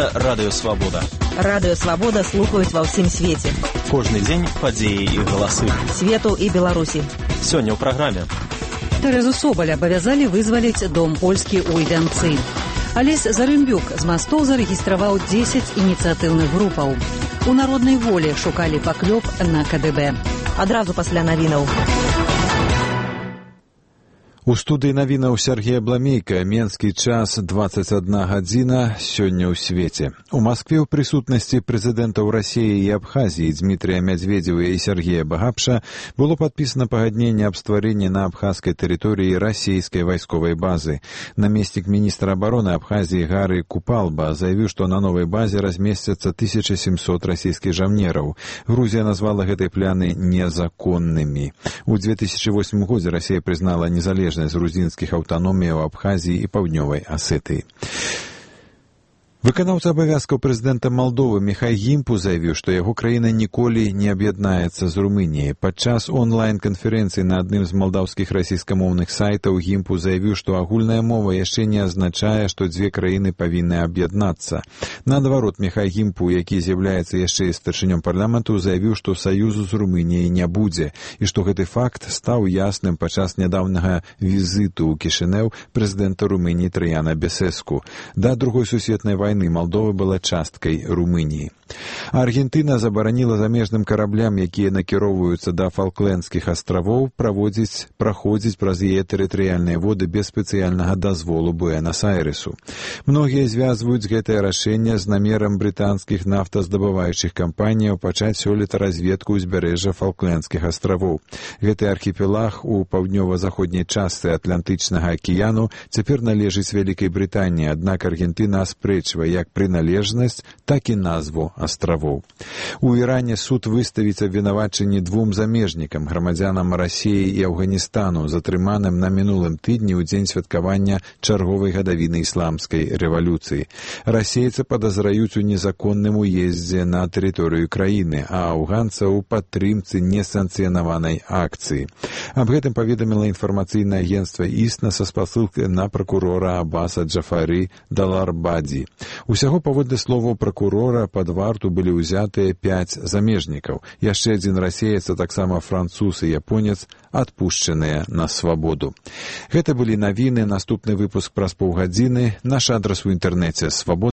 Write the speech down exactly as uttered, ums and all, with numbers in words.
Гэта Радыё Свабода. Радыё Свабода слухаюць ва ўсім свеце. Кожны дзень падзеі і галасы. Свету і Беларусі. Сёння ў праграме. Тэрезу Соболь абавязалі вызваліць дом польскі ў Ільвянцы. Алесь Зарымбюк з мастоў зарэгістраваў дзесяць ініцыятыўных групаў. У народнай волі шукалі паклёп на ка дэ бэ. Адразу пасля навінаў. У студыі навінаў Сергея Бламейка. Менскі час дваццаць адна гадзіна сёння ў свеце. У Маскве ў прысутнасці прэзідэнтаў Расіі і Абхазіі Дмітрия Медведева і Сергея Багапша было падпісана пагадненне аб стварэнні на абхазскай тэрыторыі расійскай вайсковай базы. Намеснік міністра абароны Абхазіі Гары Купалба заявіў, што на новай базе размесцяцца тысяча сямсот расійскіх жаўнераў. Грузія назвала гэтыя планы незаконнымі. У две тысячи восьмым годзе Расія прызнала незалежнасць з грузінскіх аўтаномій у Абхазіі і Паўднёвай Асетыі. Выканаўца абавязкаў прэзідэнта Малдовы Міхай Гімпу заявіў, што яго краіна ніколі не аб'яднаецца з Румыніяй. Падчас онлайн-канферэнцыі на адным з малдаўскіх расійскамоўных сайтаў Гімпу заявіў, што агульная мова яшчэ не азначае, што дзве краіны павінны аб'яднацца. Наадварот, Міхай Гімпу, які з'яўляецца яшчэ і старшынём парламенту, заявіў, што саюзу з Румыніяй не будзе, і што гэты факт стаў ясным падчас нядаўняга візіту ў Кішынеў прэзідэнта Румыніі Траяна Бесеску. Да другой сусветнай вайны Малдова была часткай Румыніі. Аргентына забараніла замежным караблям, якія накіроўваюцца да Фалклендскіх астравоў, праводзіць, праходзіць праз яе тэрытарыяльныя воды без спецыяльнага дазволу Буэнас-Айрэсу. Многія звязваюць гэтае рашэнне з намерам брытанскіх нафтаздабываючых кампаніяў пачаць сёлета разведку ўзбярэжжа Фалклендскіх астравоў. Гэты архіпелаг у паўднёва-заходняй частцы Атлантычнага акіяну цяпер належыць Вялікай Брытаніі, аднак Аргентына аспрэчвае як прыналежнасць, так і назву астравоў. У Іране суд выставіць абвінавачанні двум замежнікам, грамадзянам Расіі і Афганістану, затрыманым на мінулым тыдні ў дзень святкавання чарговай гадавіны ісламскай рэвалюцыі. Расейцы падазраюць у незаконным уездзе на тэрыторыю краіны, а афганца ў падтрымцы несанкцыянаванай акцыі. Аб гэтым паведаміла інфармацыйнае агенцтва ІСНА са спасылкай на пракурора Аббаса Джафары Даларбадзі. Усяго, паводле словаў пракурора, пад варту былі ўзятыя пяць замежнікаў. Яшчэ адзін расеец, а таксама француз і японец, адпушчаныя на свабоду. Гэта былі навіны. Наступны выпуск праз паўгадзіны. Наш адрас у інтэрнэце свабода.